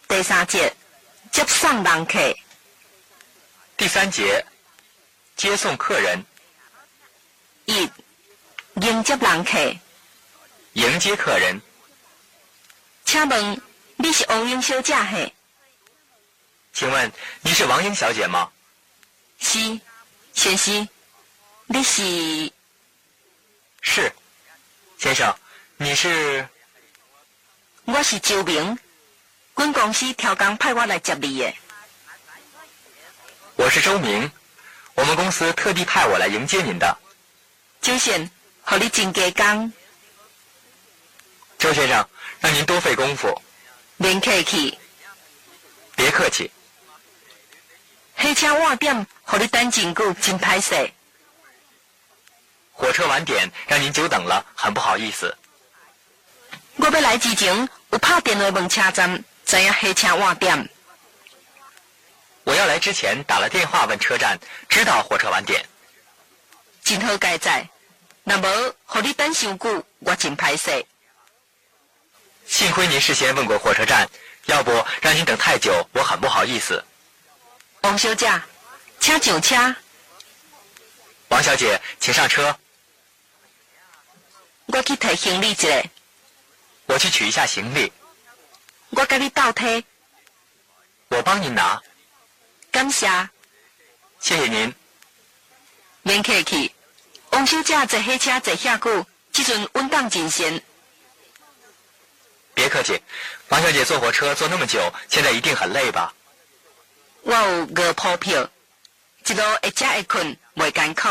第三节接送人客。 第三节接送客人。 一迎接人客。 迎接客人。 请问你是王英小姐嘿？ 请问你是王英小姐吗？ 是，先生，你是？ 是，先生，你是？ 我是周明，阮公司调工派我来接你的。 我是周明，我们公司特地派我来迎接您的。 周先，予你真加工。 周先生，让您多费功夫。 免客气。 别客气。 火车晚点，予你等真久，真歹势。 火车晚点，让您久等了，很不好意思。 我要来之前，有拍电话问车站，知影火车晚点。 我要来之前打了电话问车站，知道火车晚点。 真好该在，若无，予你等伤久，我真歹势。 幸亏您事先问过火车站，要不让您等太久，我很不好意思。 王小姐，请上车。 王小姐，请上车。 我去提行李一下。 我去取一下行李。 我跟你倒推。 我帮您拿。 感谢。 谢谢您。 免客气。王小姐坐火车坐遐久，这阵稳当真闲。 别客气，王小姐坐火车坐那么久，现在一定很累吧？ 我有5铺票，一路会吃会困，袂艰苦。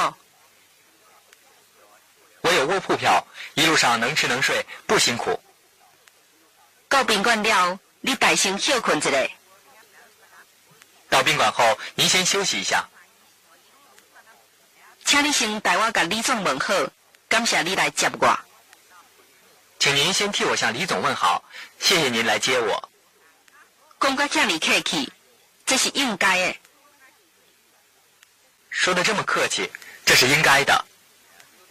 我有卧铺票，一路上能吃能睡，不辛苦。 到宾馆了，你大先休困一下。 到宾馆后，您先休息一下。 请你先代我甲李总问好，感谢你来接我。 请您先替我向李总问好，谢谢您来接我。 讲到这么客气，这是应该的。 说得这么客气，这是应该的。